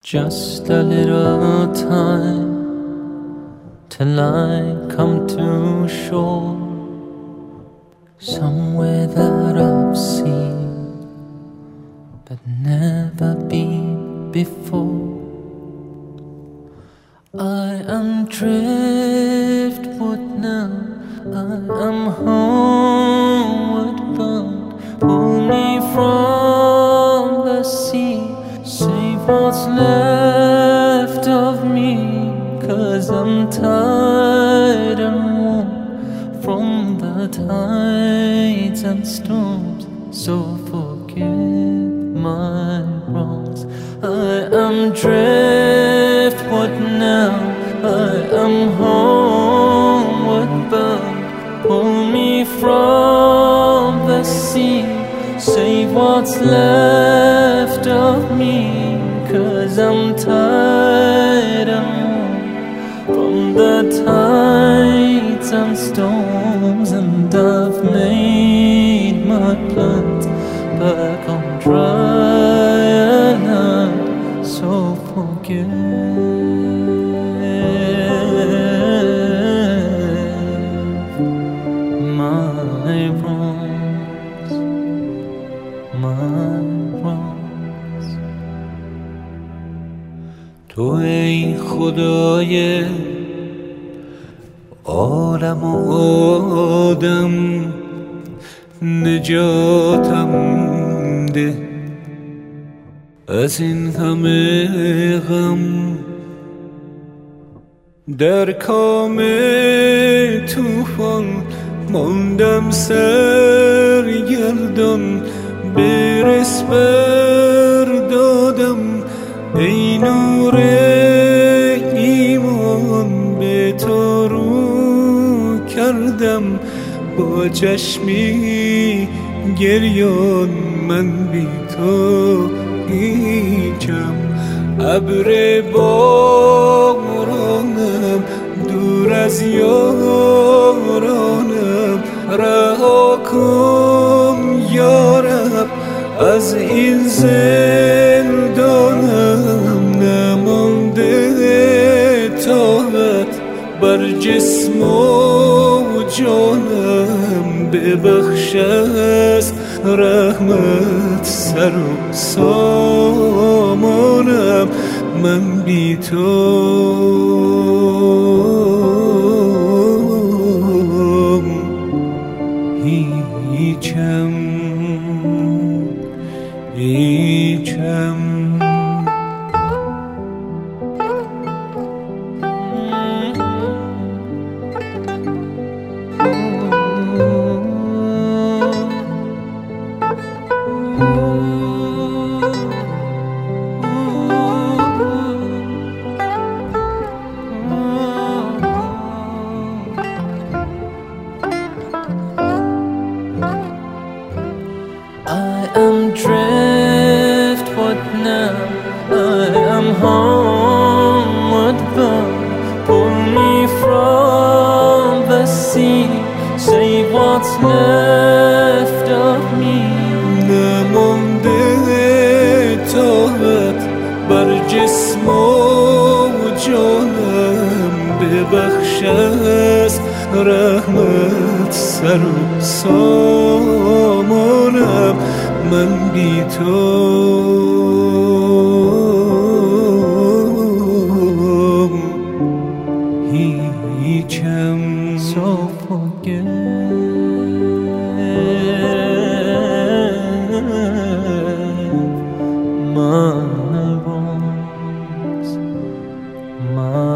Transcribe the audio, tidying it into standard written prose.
Just a little time till I come to shore, somewhere that I've seen but never been before. I am driftwood now, I am homeward bound. Pull me from the sea, save what's left of me, 'cause I'm tired and worn from the tides and storms. So forgive my wrongs. I am driftwood now, I am homeward bound. Pull me from the sea, save what's left of me, 'cause I'm tired and worn from the tides and storms. And I've made my plans back on dry land. So forgive my wrongs, my wrongs. تو ای خدای عالم و آدم، نجاتم ده از این همه غم. در کام طوفان ماندم سرگردان، برس بر دادم ای نور ایمان. به تو رو کردم با چشمی گریان، من بی تو هیچم. ابر بارانم دور از یارانم، رها کن یارب از این زندانم. نمانده طاقت بر جسم و جانم، ببخش از رحمت سر و سامانم. من بی تو هیچم، هیچم. I am driftwood now, I am homeward bound. Pull me from the sea, save what's left of me. نمانده طاقت بر جسم و جانم، ببخش از رحمت سر و سامانم. من بی تو هیچم. So forgive my wrongs, my